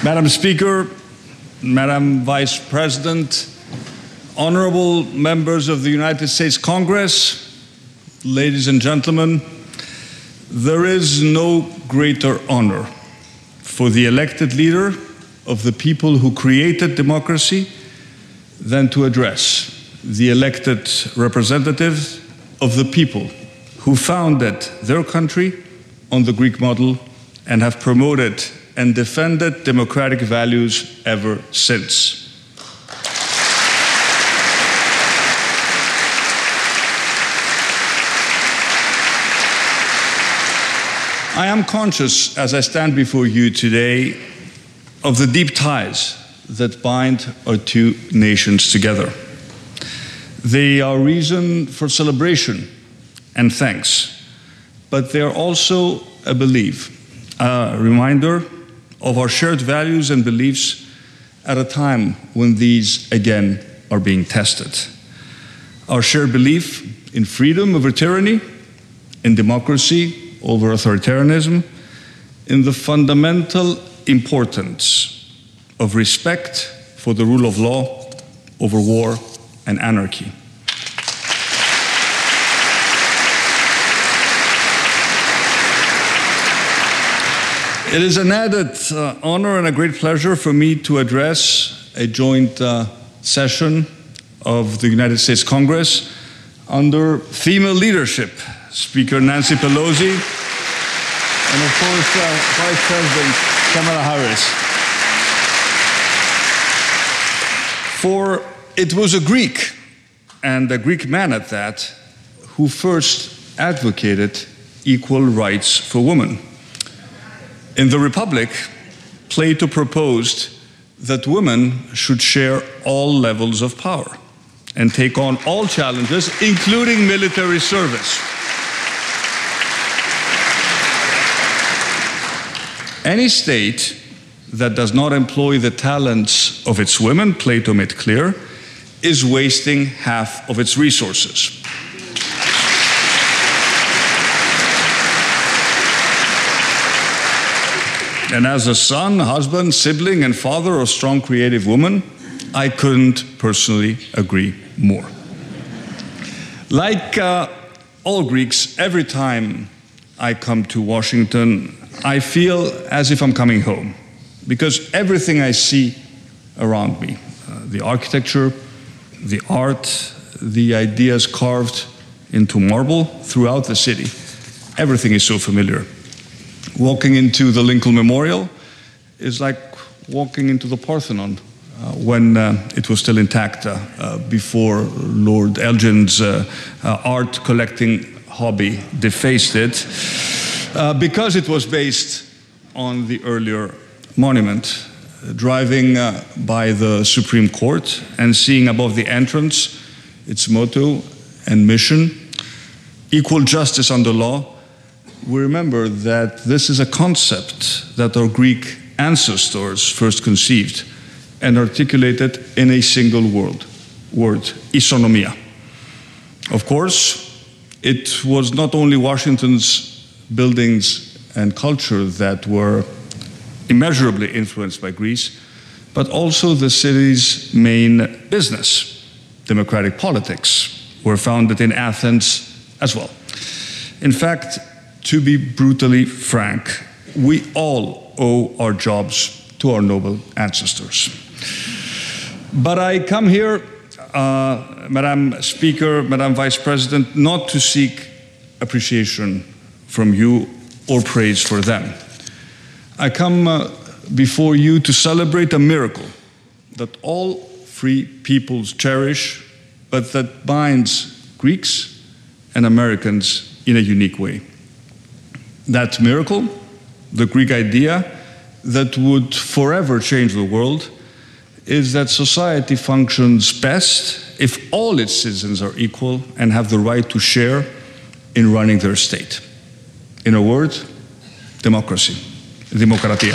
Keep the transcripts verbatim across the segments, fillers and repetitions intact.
Madam Speaker, Madam Vice President, honorable members of the United States Congress, ladies and gentlemen, there is no greater honor for the elected leader of the people who created democracy than to address the elected representatives of the people who founded their country on the Greek model and have promoted and defended democratic values ever since. I am conscious, as I stand before you today, of the deep ties that bind our two nations together. They are reason for celebration and thanks, but they are also a belief, a reminder of our shared values and beliefs at a time when these again are being tested. Our shared belief in freedom over tyranny, in democracy over authoritarianism, in the fundamental importance of respect for the rule of law over war and anarchy. It is an added uh, honor and a great pleasure for me to address a joint uh, session of the United States Congress under female leadership, Speaker Nancy Pelosi, and of course, uh, Vice President Kamala Harris. For it was a Greek, and a Greek man at that, who first advocated equal rights for women. In the Republic, Plato proposed that women should share all levels of power and take on all challenges, including military service. Any state that does not employ the talents of its women, Plato made clear, is wasting half of its resources. And as a son, husband, sibling, and father of strong creative women, I couldn't personally agree more. Like uh, all Greeks, every time I come to Washington, I feel as if I'm coming home, because everything I see around me, uh, the architecture, the art, the ideas carved into marble throughout the city, everything is so familiar. Walking into the Lincoln Memorial is like walking into the Parthenon uh, when uh, it was still intact uh, uh, before Lord Elgin's uh, uh, art collecting hobby defaced it, uh, because it was based on the earlier monument. Uh, driving uh, by the Supreme Court and seeing above the entrance its motto and mission, equal justice under law, we remember that this is a concept that our Greek ancestors first conceived and articulated in a single word, word, isonomia. Of course, it was not only Washington's buildings and culture that were immeasurably influenced by Greece, but also the city's main business, democratic politics, were founded in Athens as well. In fact, to be brutally frank, we all owe our jobs to our noble ancestors. But I come here, uh, Madam Speaker, Madam Vice President, not to seek appreciation from you or praise for them. I come uh, before you to celebrate a miracle that all free peoples cherish, but that binds Greeks and Americans in a unique way. That miracle, the Greek idea that would forever change the world, is that society functions best if all its citizens are equal and have the right to share in running their state. In a word, democracy, demokratia.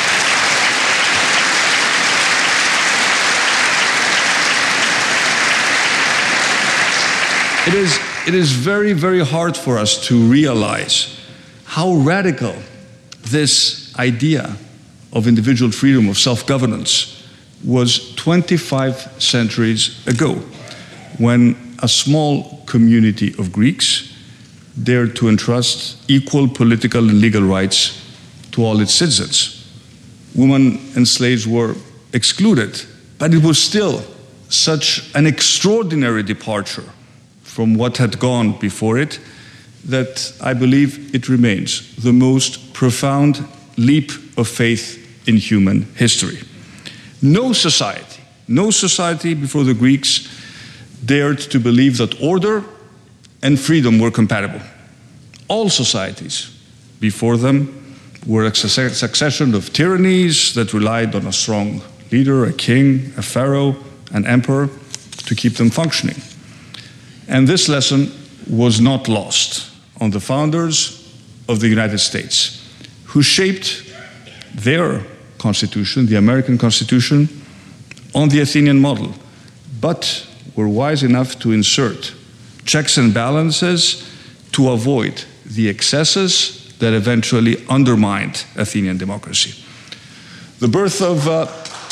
It is, it is very, very hard for us to realize how radical this idea of individual freedom, of self-governance, was twenty-five centuries ago, when a small community of Greeks dared to entrust equal political and legal rights to all its citizens. Women and slaves were excluded, but it was still such an extraordinary departure from what had gone before it that I believe it remains the most profound leap of faith in human history. No society, no society before the Greeks dared to believe that order and freedom were compatible. All societies before them were a succession of tyrannies that relied on a strong leader, a king, a pharaoh, an emperor, to keep them functioning. And this lesson was not lost on the founders of the United States, who shaped their Constitution, the American Constitution, on the Athenian model, but were wise enough to insert checks and balances to avoid the excesses that eventually undermined Athenian democracy. The birth of uh,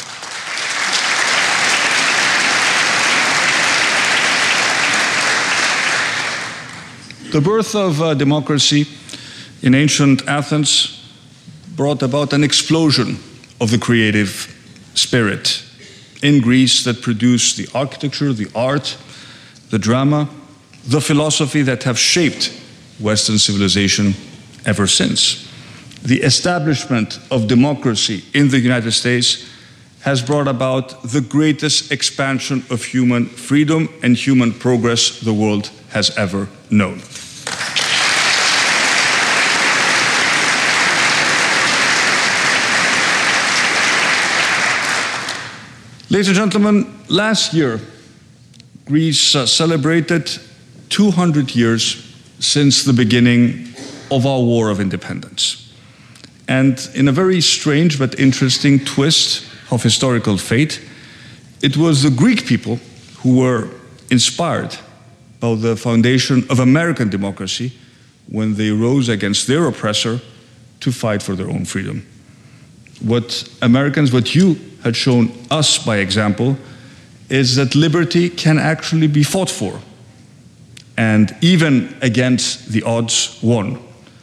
the birth of uh, democracy in ancient Athens brought about an explosion of the creative spirit in Greece that produced the architecture, the art, the drama, the philosophy that have shaped Western civilization ever since. The establishment of democracy in the United States has brought about the greatest expansion of human freedom and human progress the world has ever known. Ladies and gentlemen, last year, Greece uh, celebrated two hundred years since the beginning of our War of Independence. And in a very strange but interesting twist of historical fate, it was the Greek people who were inspired by the foundation of American democracy when they rose against their oppressor to fight for their own freedom. What Americans, what you had shown us by example, is that liberty can actually be fought for, and even against the odds, won.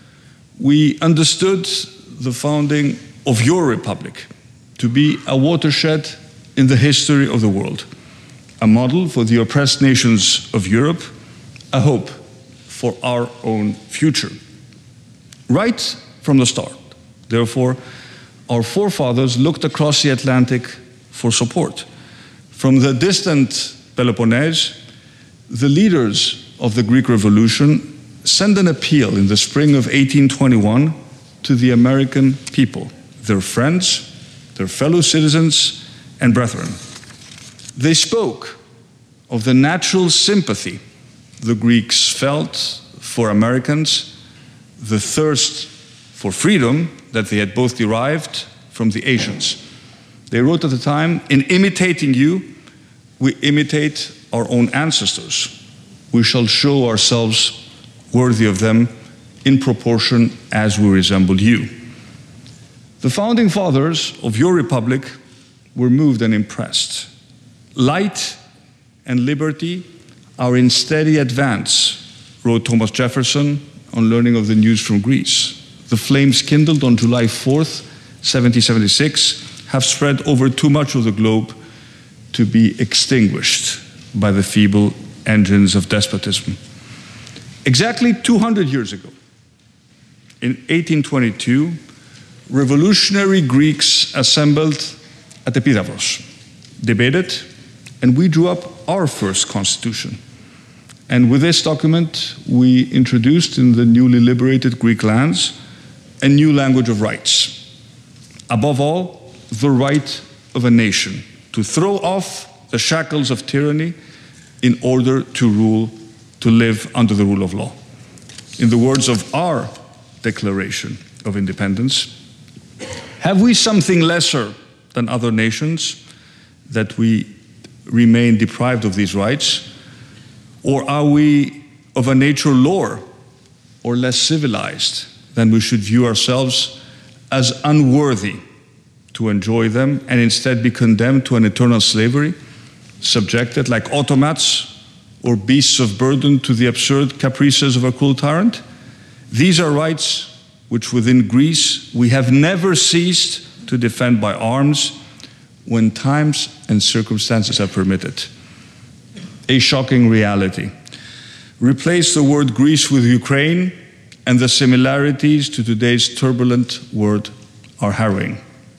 We understood the founding of your republic to be a watershed in the history of the world, a model for the oppressed nations of Europe, a hope for our own future. Right from the start, therefore, our forefathers looked across the Atlantic for support. From the distant Peloponnese, the leaders of the Greek Revolution sent an appeal in the spring of eighteen twenty-one to the American people, their friends, their fellow citizens, and brethren. They spoke of the natural sympathy the Greeks felt for Americans, the thirst for freedom that they had both derived from the Asians. They wrote at the time, "In imitating you, we imitate our own ancestors. We shall show ourselves worthy of them in proportion as we resemble you." The founding fathers of your republic were moved and impressed. "Light and liberty are in steady advance," wrote Thomas Jefferson on learning of the news from Greece. The flames kindled on July fourth, seventeen seventy-six, have spread over too much of the globe to be extinguished by the feeble engines of despotism. Exactly two hundred years ago, in eighteen twenty-two, revolutionary Greeks assembled at Epidavros, debated, and we drew up our first constitution. And with this document, we introduced in the newly liberated Greek lands a new language of rights. Above all, the right of a nation to throw off the shackles of tyranny in order to rule, to live under the rule of law. In the words of our Declaration of Independence, have we something lesser than other nations that we remain deprived of these rights? Or are we of a nature lower or less civilized than we should view ourselves as unworthy to enjoy them and instead be condemned to an eternal slavery, subjected like automats or beasts of burden to the absurd caprices of a cruel tyrant? These are rights which within Greece we have never ceased to defend by arms when times and circumstances have permitted. A shocking reality. Replace the word Greece with Ukraine, and the similarities to today's turbulent world are harrowing.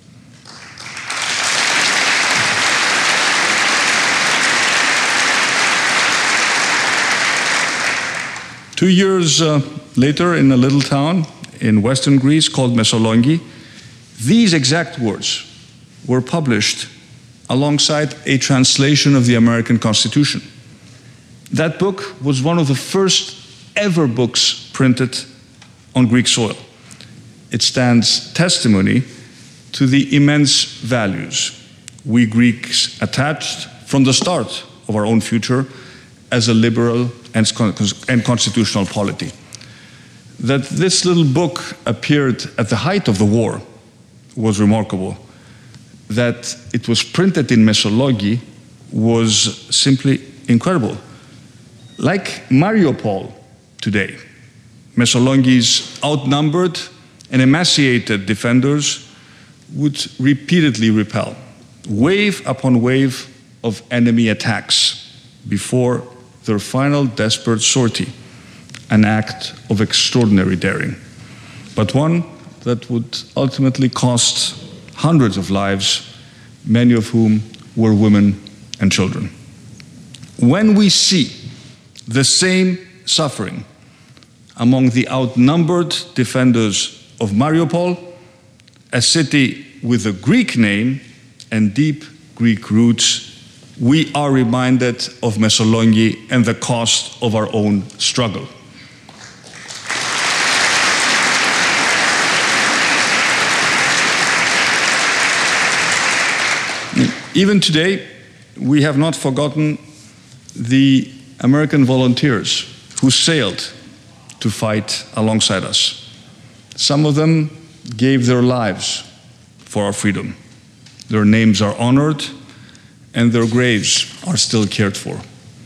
Two years uh, later, in a little town in western Greece called Messaloniki, these exact words were published alongside a translation of the American Constitution. That book was one of the first ever books printed on Greek soil. It stands testimony to the immense values we Greeks attached from the start of our own future as a liberal and, and constitutional polity. That this little book appeared at the height of the war was remarkable. That it was printed in Messaloniki was simply incredible. Like Mariupol today, Messaloniki's outnumbered and emaciated defenders would repeatedly repel wave upon wave of enemy attacks before their final desperate sortie, an act of extraordinary daring, but one that would ultimately cost hundreds of lives, many of whom were women and children. When we see the same suffering among the outnumbered defenders of Mariupol, a city with a Greek name and deep Greek roots, we are reminded of Messaloniki and the cost of our own struggle. Even today, we have not forgotten the American volunteers who sailed to fight alongside us. Some of them gave their lives for our freedom. Their names are honored and their graves are still cared for.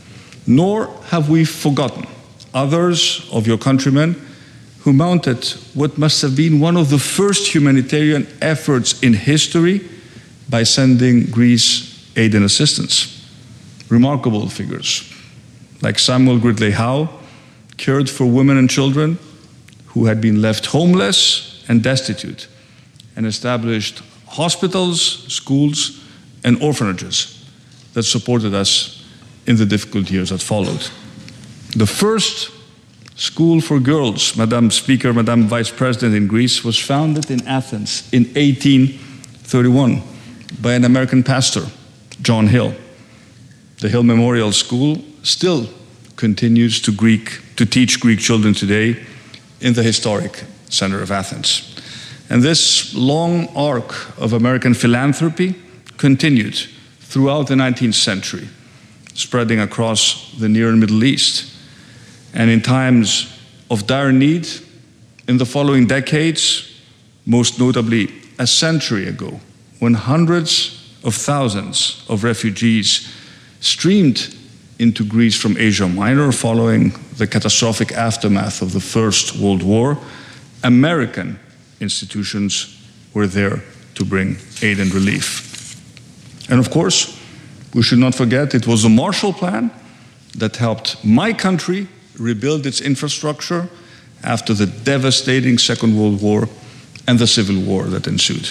Nor have we forgotten others of your countrymen who mounted what must have been one of the first humanitarian efforts in history by sending Greece aid and assistance. Remarkable figures, like Samuel Gridley Howe, cared for women and children who had been left homeless and destitute, and established hospitals, schools, and orphanages that supported us in the difficult years that followed. The first school for girls, Madam Speaker, Madam Vice President, in Greece was founded in Athens in eighteen thirty-one by an American pastor, John Hill. The Hill Memorial School still continues to, Greek, to teach Greek children today in the historic center of Athens. And this long arc of American philanthropy continued throughout the nineteenth century, spreading across the Near and Middle East. And in times of dire need, in the following decades, most notably a century ago, when hundreds of thousands of refugees streamed into Greece from Asia Minor following the catastrophic aftermath of the First World War, American institutions were there to bring aid and relief. And of course, we should not forget it was the Marshall Plan that helped my country rebuild its infrastructure after the devastating Second World War and the Civil War that ensued.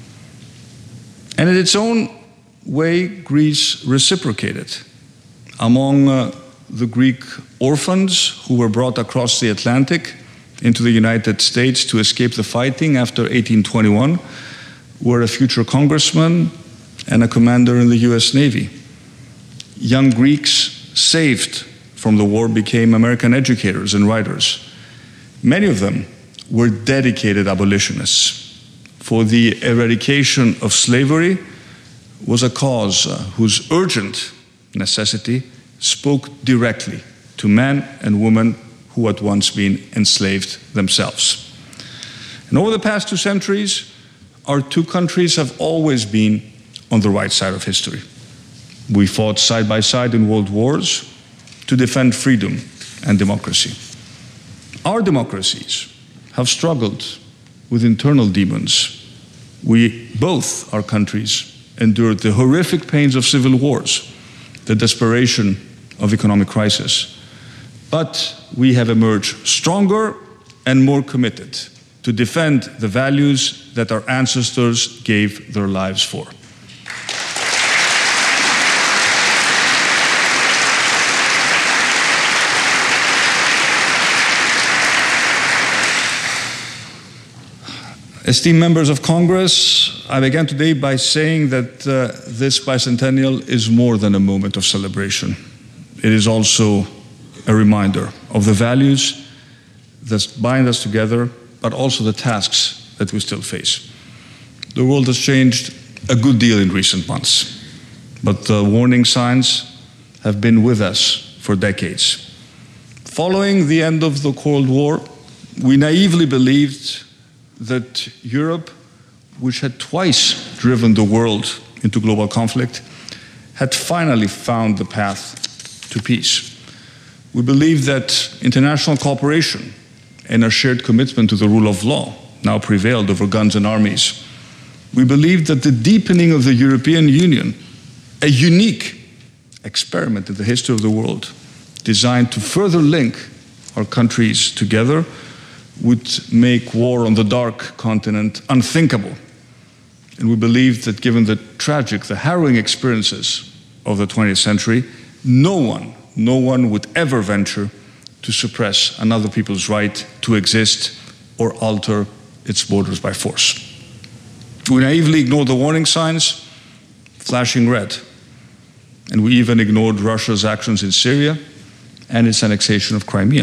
And in its own way, Greece reciprocated. Among uh, the Greek orphans who were brought across the Atlantic into the United States to escape the fighting after eighteen twenty-one were a future congressman and a commander in the U S Navy. Young Greeks saved from the war became American educators and writers. Many of them were dedicated abolitionists, for the eradication of slavery was a cause uh, whose urgent necessity spoke directly to men and women who had once been enslaved themselves. And over the past two centuries, our two countries have always been on the right side of history. We fought side by side in world wars to defend freedom and democracy. Our democracies have struggled with internal demons. We, both our countries, endured the horrific pains of civil wars, the desperation of economic crisis. But we have emerged stronger and more committed to defend the values that our ancestors gave their lives for. Esteemed members of Congress, I began today by saying that uh, this bicentennial is more than a moment of celebration. It is also a reminder of the values that bind us together, but also the tasks that we still face. The world has changed a good deal in recent months, but the warning signs have been with us for decades. Following the end of the Cold War, we naively believed that Europe, which had twice driven the world into global conflict, had finally found the path to peace. We believed that international cooperation and a shared commitment to the rule of law now prevailed over guns and armies. We believed that the deepening of the European Union, a unique experiment in the history of the world, designed to further link our countries together, would make war on the dark continent unthinkable. And we believed that given the tragic, the harrowing experiences of the twentieth century, no one, no one would ever venture to suppress another people's right to exist or alter its borders by force. We naively ignored the warning signs, flashing red. And we even ignored Russia's actions in Syria and its annexation of Crimea.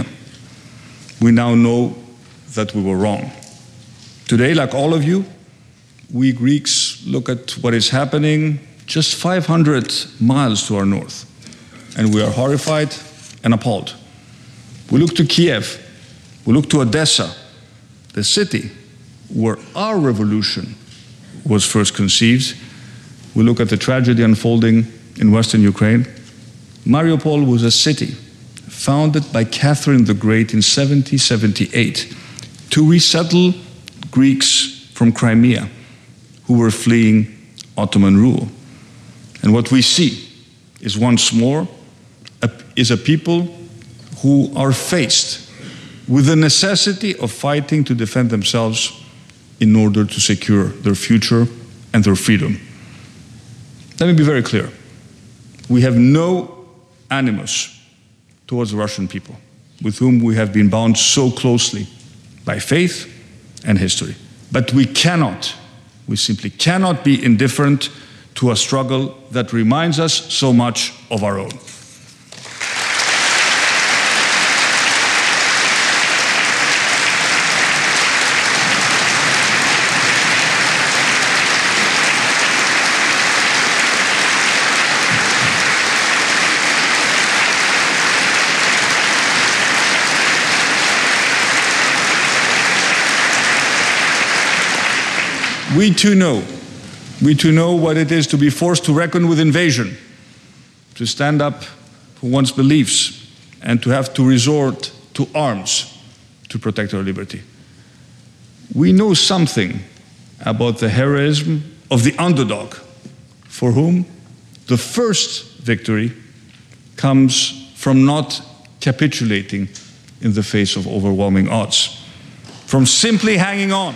We now know that we were wrong. Today, like all of you, we Greeks look at what is happening just five hundred miles to our north, and we are horrified and appalled. We look to Kiev, we look to Odessa, the city where our revolution was first conceived. We look at the tragedy unfolding in western Ukraine. Mariupol was a city founded by Catherine the Great in seventeen seventy-eight to resettle Greeks from Crimea who were fleeing Ottoman rule. And what we see is once more a, is a people who are faced with the necessity of fighting to defend themselves in order to secure their future and their freedom. Let me be very clear. We have no animus towards the Russian people, with whom we have been bound so closely by faith and history. But we cannot, we simply cannot be indifferent to a struggle that reminds us so much of our own. We too know, we too know what it is to be forced to reckon with invasion, to stand up for one's beliefs, and to have to resort to arms to protect our liberty. We know something about the heroism of the underdog, for whom the first victory comes from not capitulating in the face of overwhelming odds, from simply hanging on.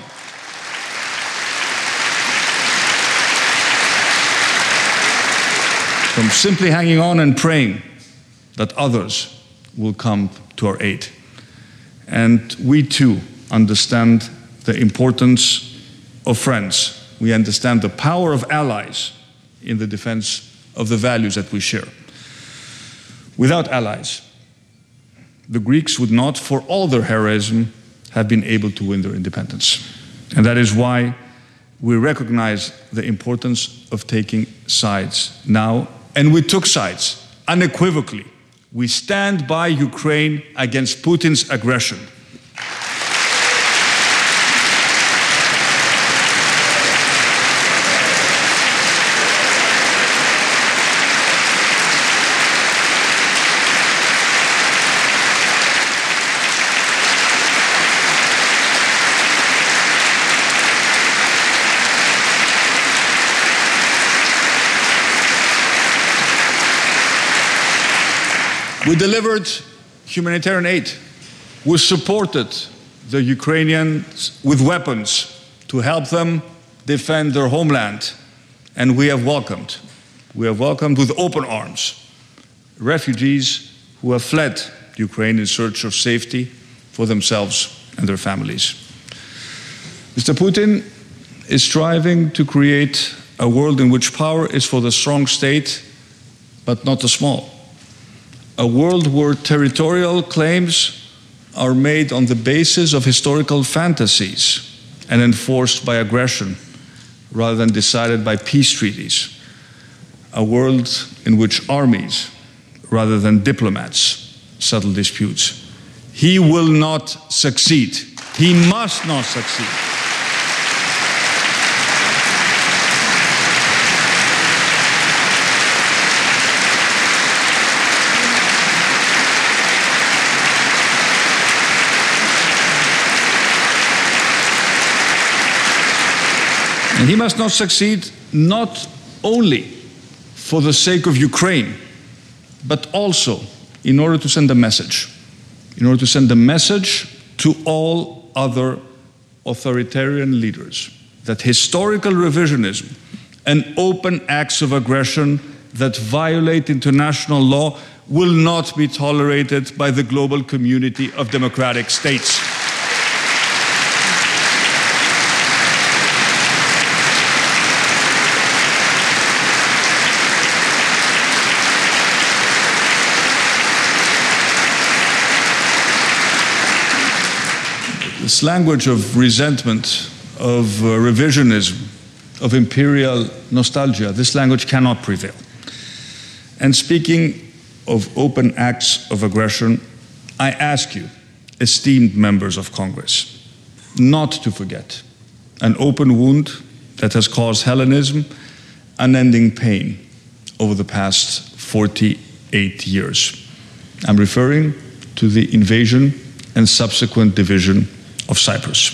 From simply hanging on and praying that others will come to our aid. And we too understand the importance of friends. We understand the power of allies in the defense of the values that we share. Without allies, the Greeks would not, for all their heroism, have been able to win their independence. And that is why we recognize the importance of taking sides now. And we took sides, unequivocally. We stand by Ukraine against Putin's aggression. We delivered humanitarian aid. We supported the Ukrainians with weapons to help them defend their homeland. And we have welcomed, we have welcomed with open arms refugees who have fled Ukraine in search of safety for themselves and their families. Mister Putin is striving to create a world in which power is for the strong state, but not the small. A world where territorial claims are made on the basis of historical fantasies and enforced by aggression rather than decided by peace treaties. A world in which armies rather than diplomats settle disputes. He will not succeed. He must not succeed. And he must not succeed not only for the sake of Ukraine, but also in order to send a message, in order to send a message to all other authoritarian leaders that historical revisionism and open acts of aggression that violate international law will not be tolerated by the global community of democratic states. This language of resentment, of uh, revisionism, of imperial nostalgia, this language cannot prevail. And speaking of open acts of aggression, I ask you, esteemed members of Congress, not to forget an open wound that has caused Hellenism unending pain over the past forty-eight years. I'm referring to the invasion and subsequent division of Cyprus.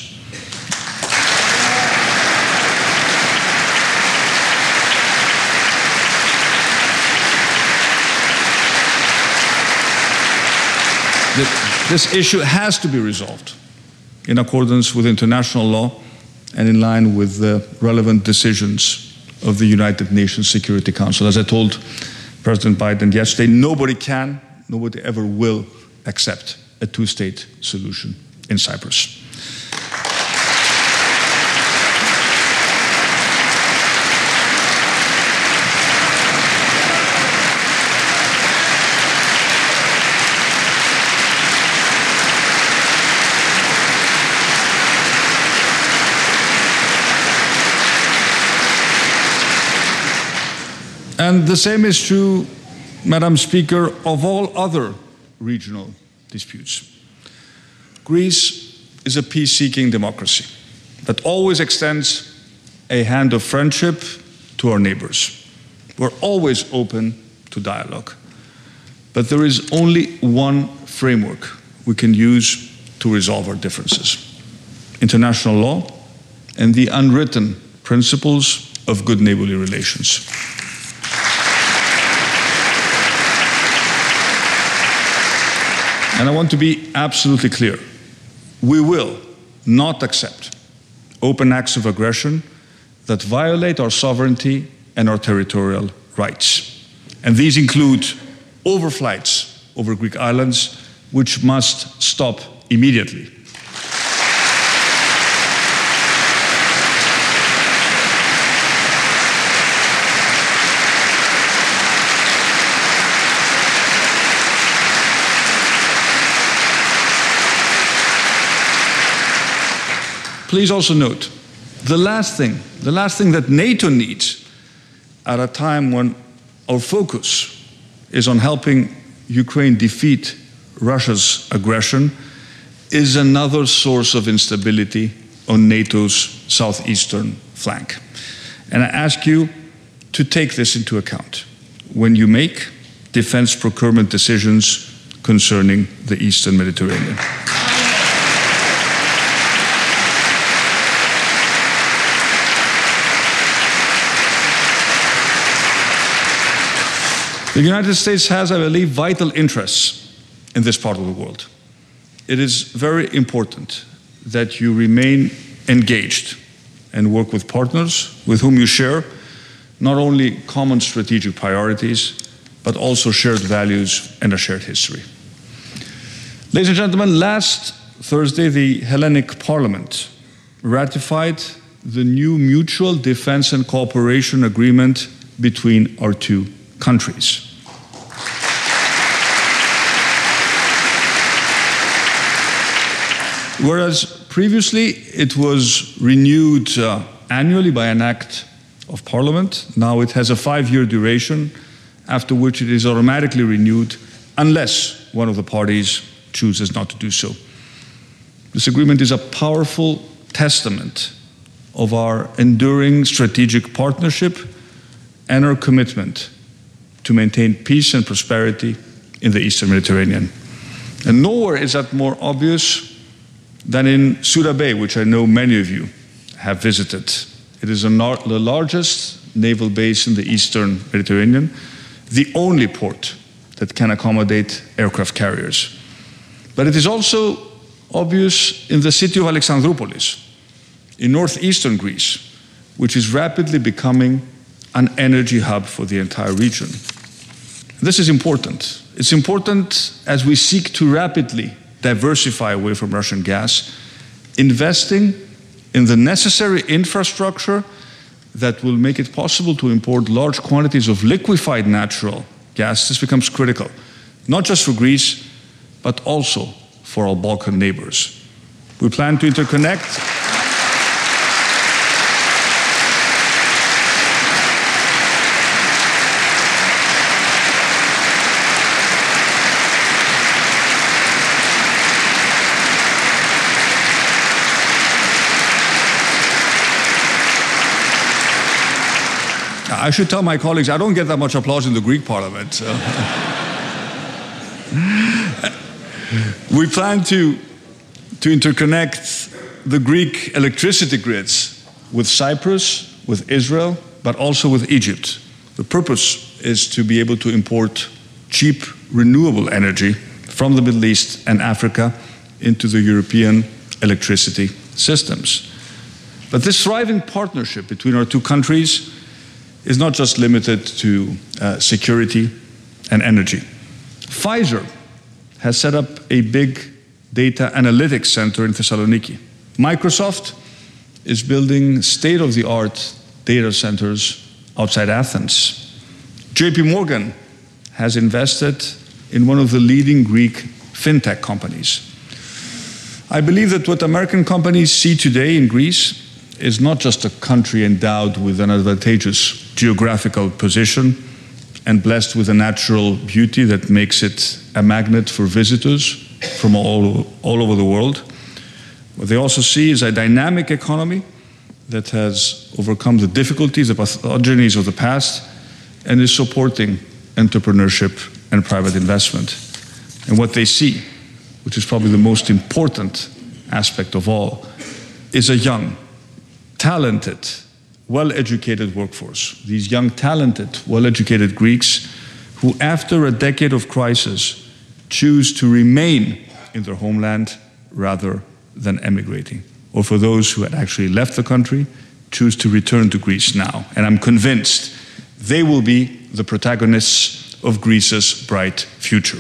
This issue has to be resolved in accordance with international law and in line with the relevant decisions of the United Nations Security Council. As I told President Biden yesterday, nobody can, nobody ever will accept a two-state solution in Cyprus. And the same is true, Madam Speaker, of all other regional disputes. Greece is a peace-seeking democracy that always extends a hand of friendship to our neighbors. We're always open to dialogue. But there is only one framework we can use to resolve our differences: international law and the unwritten principles of good neighborly relations. And I want to be absolutely clear. We will not accept open acts of aggression that violate our sovereignty and our territorial rights. And these include overflights over Greek islands, which must stop immediately. Please also note, the last thing, the last thing that NATO needs at a time when our focus is on helping Ukraine defeat Russia's aggression is another source of instability on NATO's southeastern flank. And I ask you to take this into account when you make defense procurement decisions concerning the Eastern Mediterranean. The United States has, I believe, vital interests in this part of the world. It is very important that you remain engaged and work with partners with whom you share not only common strategic priorities, but also shared values and a shared history. Ladies and gentlemen, last Thursday, the Hellenic Parliament ratified the new mutual defense and cooperation agreement between our two countries. Whereas previously it was renewed uh, annually by an act of Parliament, now it has a five-year duration, after which it is automatically renewed unless one of the parties chooses not to do so. This agreement is a powerful testament of our enduring strategic partnership and our commitment to maintain peace and prosperity in the Eastern Mediterranean. And nowhere is that more obvious than in Suda Bay, which I know many of you have visited. It is the largest naval base in the Eastern Mediterranean, the only port that can accommodate aircraft carriers. But it is also obvious in the city of Alexandroupolis, in northeastern Greece, which is rapidly becoming an energy hub for the entire region. This is important. It's important as we seek to rapidly diversify away from Russian gas, investing in the necessary infrastructure that will make it possible to import large quantities of liquefied natural gas. This becomes critical, not just for Greece, but also for our Balkan neighbors. We plan to interconnect I should tell my colleagues, I don't get that much applause in the Greek parliament. So. We plan to, to interconnect the Greek electricity grids with Cyprus, with Israel, but also with Egypt. The purpose is to be able to import cheap, renewable energy from the Middle East and Africa into the European electricity systems. But this thriving partnership between our two countries is not just limited to uh, security and energy. Pfizer has set up a big data analytics center in Thessaloniki. Microsoft is building state-of-the-art data centers outside Athens. J P Morgan has invested in one of the leading Greek fintech companies. I believe that what American companies see today in Greece is not just a country endowed with an advantageous geographical position and blessed with a natural beauty that makes it a magnet for visitors from all, all over the world. What they also see is a dynamic economy that has overcome the difficulties, the pathogenies of the past, and is supporting entrepreneurship and private investment. And what they see, which is probably the most important aspect of all, is a young, talented, well-educated workforce. These young, talented, well-educated Greeks who, after a decade of crisis, choose to remain in their homeland rather than emigrating. Or for those who had actually left the country, choose to return to Greece now. And I'm convinced they will be the protagonists of Greece's bright future.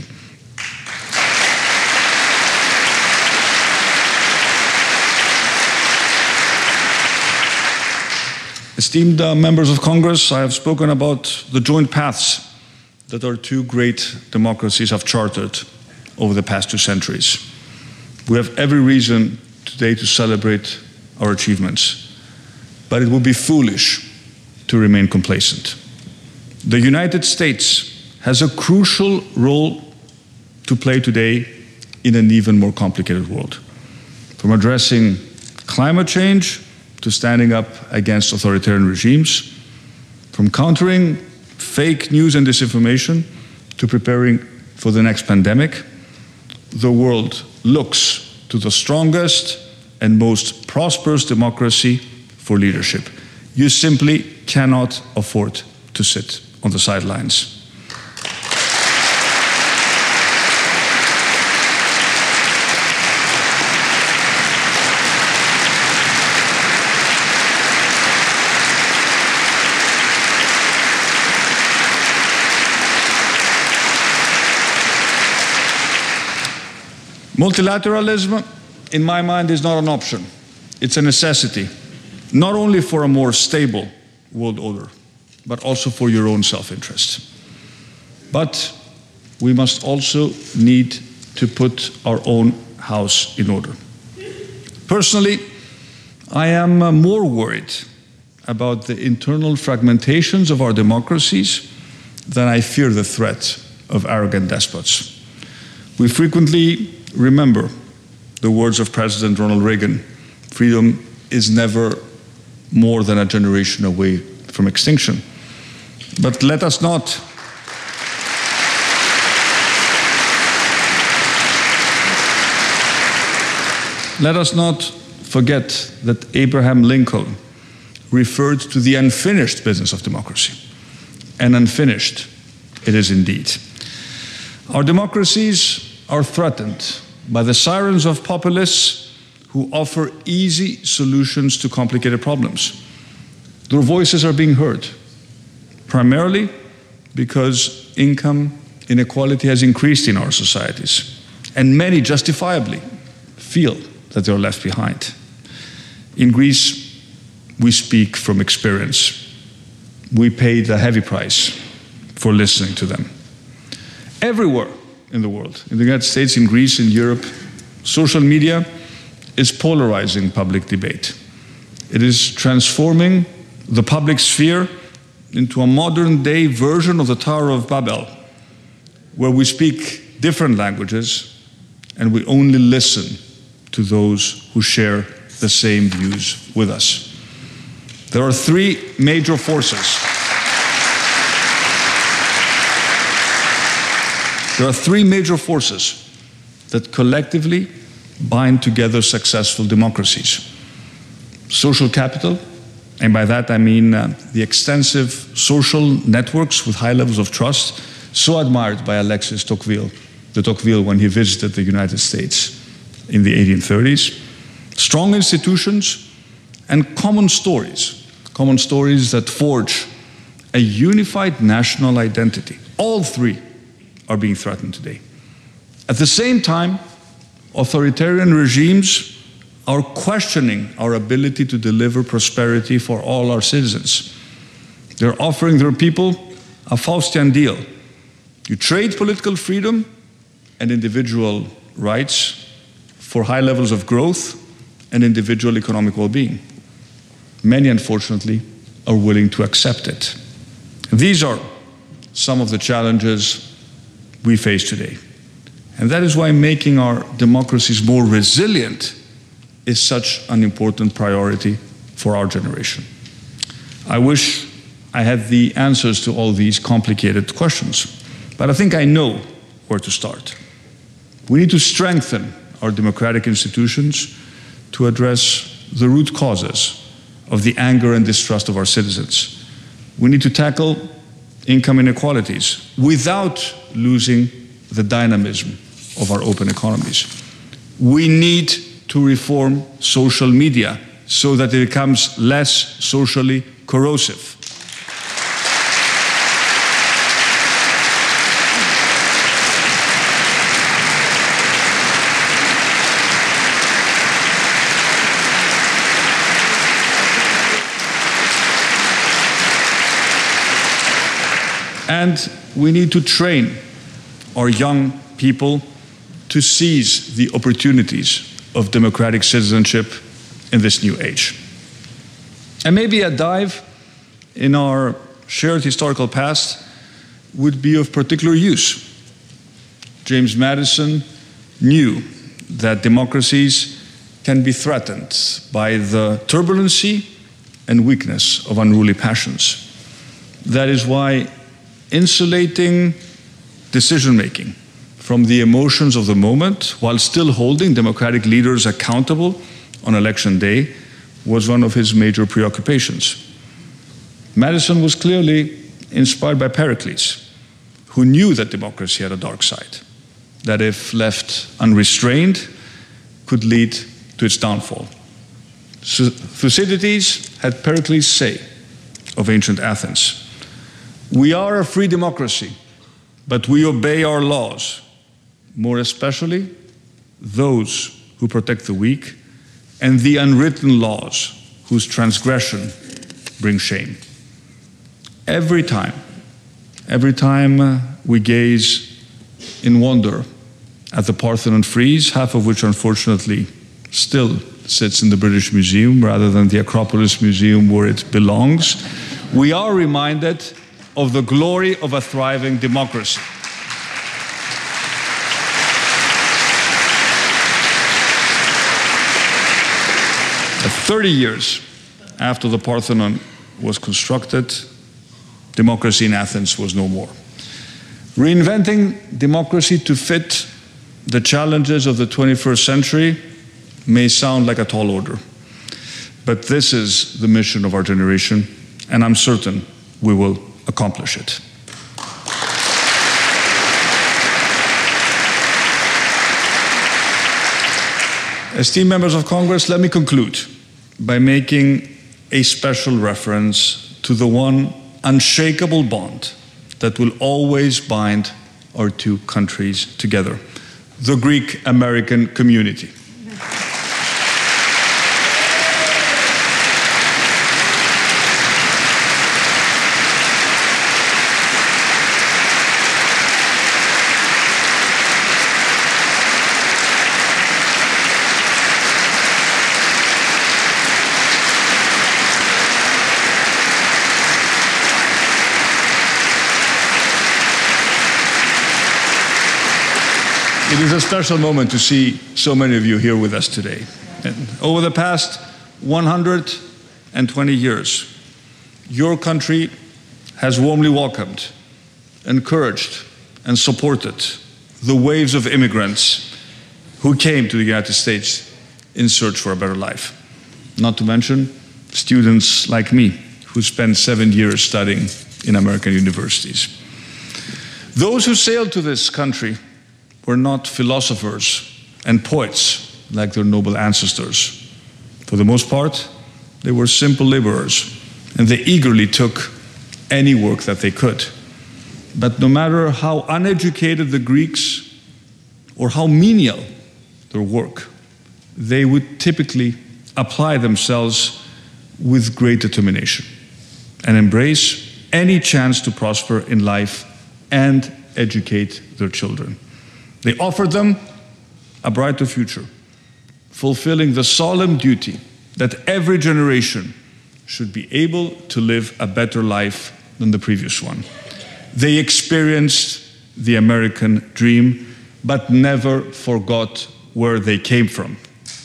Esteemed uh, members of Congress, I have spoken about the joint paths that our two great democracies have chartered over the past two centuries. We have every reason today to celebrate our achievements, but it would be foolish to remain complacent. The United States has a crucial role to play today in an even more complicated world. From addressing climate change to standing up against authoritarian regimes, from countering fake news and disinformation to preparing for the next pandemic, the world looks to the strongest and most prosperous democracy for leadership. You simply cannot afford to sit on the sidelines. Multilateralism, in my mind, is not an option. It's a necessity, not only for a more stable world order, but also for your own self-interest. But we must also need to put our own house in order. Personally, I am uh, more worried about the internal fragmentations of our democracies than I fear the threat of arrogant despots. We frequently remember the words of President Ronald Reagan: freedom is never more than a generation away from extinction. But let us not let us not forget that Abraham Lincoln referred to the unfinished business of democracy. And unfinished it is indeed. Our democracies are threatened by the sirens of populists who offer easy solutions to complicated problems. Their voices are being heard, primarily because income inequality has increased in our societies, and many justifiably feel that they are left behind. In Greece, we speak from experience. We paid a heavy price for listening to them. Everywhere in the world, in the United States, in Greece, in Europe, social media is polarizing public debate. It is transforming the public sphere into a modern-day version of the Tower of Babel, where we speak different languages and we only listen to those who share the same views with us. There are three major forces. There are three major forces that collectively bind together successful democracies. Social capital, and by that I mean uh, the extensive social networks with high levels of trust, so admired by Alexis Tocqueville, de Tocqueville when he visited the United States in the eighteen thirties. Strong institutions and common stories, common stories that forge a unified national identity. All three are being threatened today. At the same time, authoritarian regimes are questioning our ability to deliver prosperity for all our citizens. They're offering their people a Faustian deal. You trade political freedom and individual rights for high levels of growth and individual economic well-being. Many, unfortunately, are willing to accept it. These are some of the challenges we face today. And that is why making our democracies more resilient is such an important priority for our generation. I wish I had the answers to all these complicated questions, but I think I know where to start. We need to strengthen our democratic institutions to address the root causes of the anger and distrust of our citizens. We need to tackle income inequalities without losing the dynamism of our open economies. We need to reform social media so that it becomes less socially corrosive. And we need to train our young people to seize the opportunities of democratic citizenship in this new age. And maybe a dive in our shared historical past would be of particular use. James Madison knew that democracies can be threatened by the turbulency and weakness of unruly passions. That is why insulating decision-making from the emotions of the moment while still holding democratic leaders accountable on election day was one of his major preoccupations. Madison was clearly inspired by Pericles, who knew that democracy had a dark side, that if left unrestrained could lead to its downfall. Thucydides had Pericles say of ancient Athens, "We are a free democracy, but we obey our laws, more especially those who protect the weak, and the unwritten laws whose transgression brings shame. Every time, every time uh, we gaze in wonder at the Parthenon frieze, half of which unfortunately still sits in the British Museum rather than the Acropolis Museum where it belongs, we are reminded of the glory of a thriving democracy. thirty years after the Parthenon was constructed, democracy in Athens was no more. Reinventing democracy to fit the challenges of the twenty-first century may sound like a tall order, but this is the mission of our generation, and I'm certain we will accomplish it. Esteemed members of Congress, let me conclude by making a special reference to the one unshakable bond that will always bind our two countries together: the Greek-American community. It is a special moment to see so many of you here with us today. And over the past one hundred twenty years, your country has warmly welcomed, encouraged, and supported the waves of immigrants who came to the United States in search for a better life. Not to mention students like me who spent seven years studying in American universities. Those who sailed to this country were not philosophers and poets like their noble ancestors. For the most part, they were simple laborers, and they eagerly took any work that they could. But no matter how uneducated the Greeks or how menial their work, they would typically apply themselves with great determination and embrace any chance to prosper in life and educate their children. They offered them a brighter future, fulfilling the solemn duty that every generation should be able to live a better life than the previous one. They experienced the American dream, but never forgot where they came from.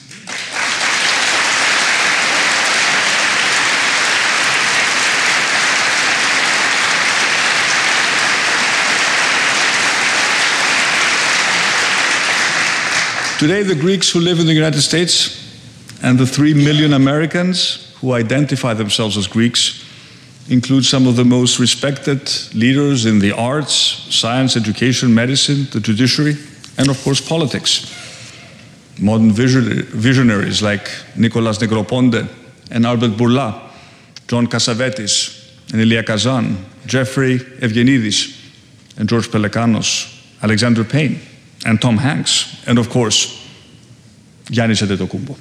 Today, the Greeks who live in the United States and the three million Americans who identify themselves as Greeks include some of the most respected leaders in the arts, science, education, medicine, the judiciary, and of course politics. Modern visionaries like Nicholas Negroponte and Albert Bourla, John Cassavetes and Elia Kazan, Jeffrey Evgenidis and George Pelecanos, Alexander Payne and Tom Hanks, and of course, Giannis Antetokounmpo.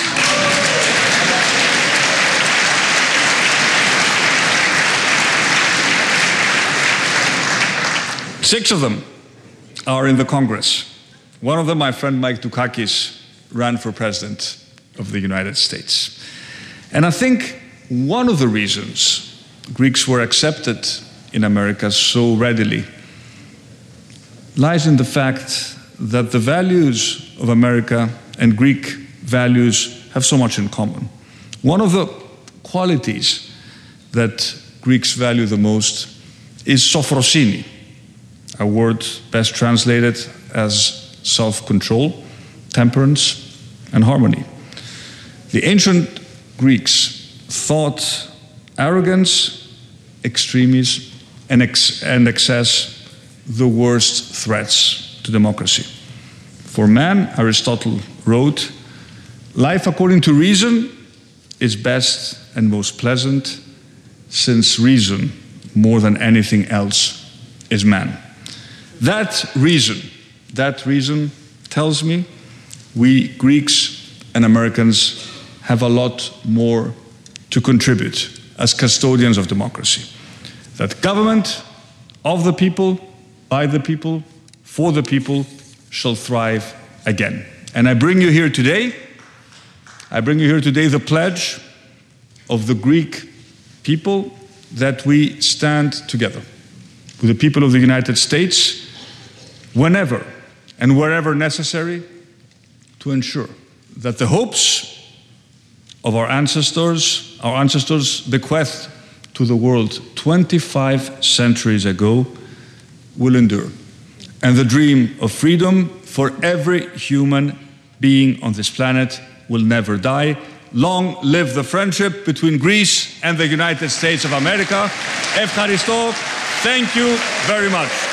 Six of them are in the Congress. One of them, my friend Mike Dukakis, ran for president of the United States. And I think one of the reasons Greeks were accepted in America so readily lies in the fact that the values of America and Greek values have so much in common. One of the qualities that Greeks value the most is sophrosini, a word best translated as self-control, temperance, and harmony. The ancient Greeks thought arrogance, extremism, and, ex and excess the worst threats to democracy. For man, Aristotle wrote, life according to reason is best and most pleasant, since reason, more than anything else, is man. That reason, that reason tells me we Greeks and Americans have a lot more to contribute as custodians of democracy. That government of the people, by the people, for the people, shall thrive again. And I bring you here today, I bring you here today the pledge of the Greek people that we stand together with the people of the United States whenever and wherever necessary to ensure that the hopes of our ancestors, our ancestors bequeathed to the world twenty-five centuries ago will endure. And the dream of freedom for every human being on this planet will never die. Long live the friendship between Greece and the United States of America. Efcharisto, thank you very much.